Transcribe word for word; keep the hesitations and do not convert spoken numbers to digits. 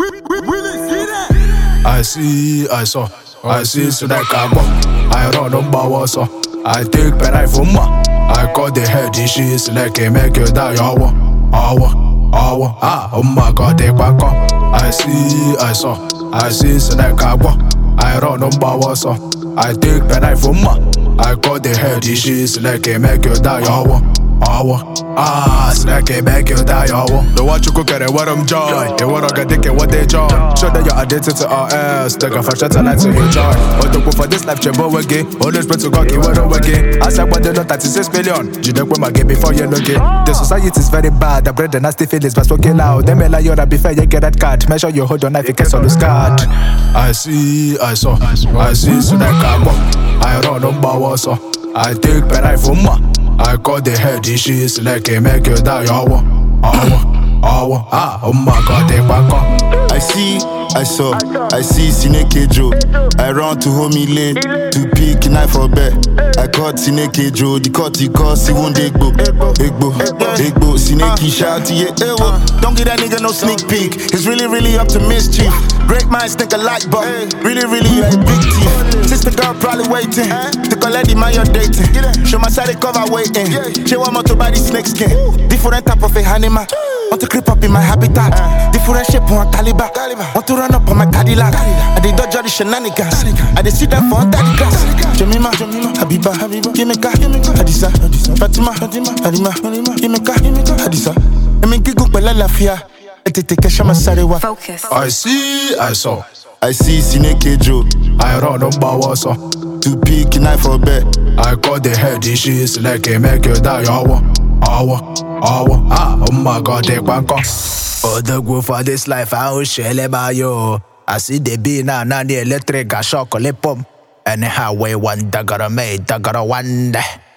I see, I saw, I see, so that I walk. I run on power, so I take penai for ma. I call the head, she like a make you die. Awa, awa, awa, ah, oh my god, they back up. I see, I saw, I see, so that I walk. I run on power, so I take penai for ma. I call the head, she like a make you die. Awa, awa, ah, snack it, make you die. Awa, the watch you cook at it, what I'm joy. They want to get it, what they joy. Show that you're addicted to R S. Take a fashion tonight to enjoy. But to go for this life, chebo again. Always pray to God, you will again. I said, what they know, thirty-six million. You don't want my game before you look it. The society is very bad. I bread the nasty feelings, but spoken loud. Them like you're before you get that card. Make sure you hold your knife, you get on the card. I see, I saw, I see, so that I walk. I run on power, so I take penai for ma. I call the head, she is like a make you die. Awa, awa, awa, ah, oh my god, they back up. I see, I saw, I see Sineke Joe. I run to homie lane to pick knife for bed. I caught Sineke Joe, the cut he cause he won't egbo, egbo, egbo. Sineke shout yeah, ewo. Don't give that nigga no sneak peek. He's really, really up to mischief. Great minds think alike, but really, really you're a big thief. Sister girl probably waiting to collect the man you're dating. Show my side cover waiting. She want more to buy the snake skin. Different type of a animal. Want to creep up in my habitat. Different shape on caliber. Want to run up on my Cadillac. I did dodge all the shenanigans. I did see them for under the grass. Jemima, Habiba, Yemeka, Hadisa, Fatima, Hadima, Yemeka, Hadisa. I mean, Gigo Bella Lafia. Focus. I see, I saw. I see Sineke Joe. I run on power, so to pick knife for bed. I call the head, she is like a make you die. Awa, awa, awa, ah, oh my god, they back up. Oh, the go for this life, I will share by you. I see the beat now, now the electric, I shock, lip pump. Anyhow, way one, dagger made, dagger one.